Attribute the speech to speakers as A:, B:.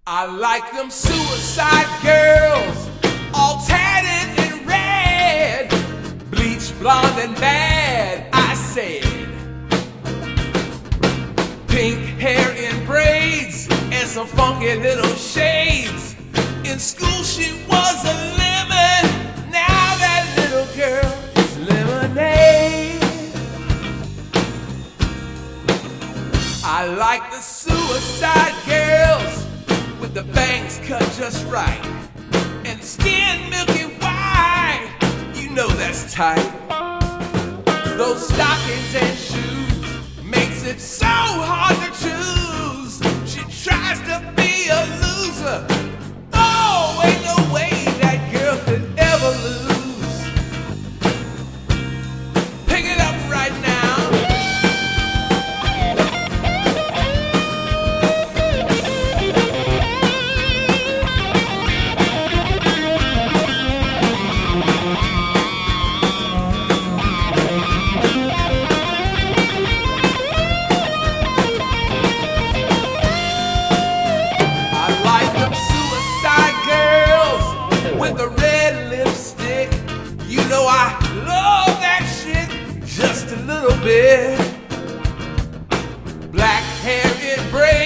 A: I like them suicide girls, all tatted and red, bleach blonde and bad, I said. Pink hair in braids and some funky little shades. In school she was a lemon, now that little girl is lemonade. I like the suicide girls with the bangs cut just right and skin milky white, you know that's tight. Those stockings and shoes makes it so hard to choose. She tries to be a loser. Oh, ain't no way that girl could ever lose. Pick it up right now. The red lipstick, you know I love that shit just a little bit. Black hair in braids.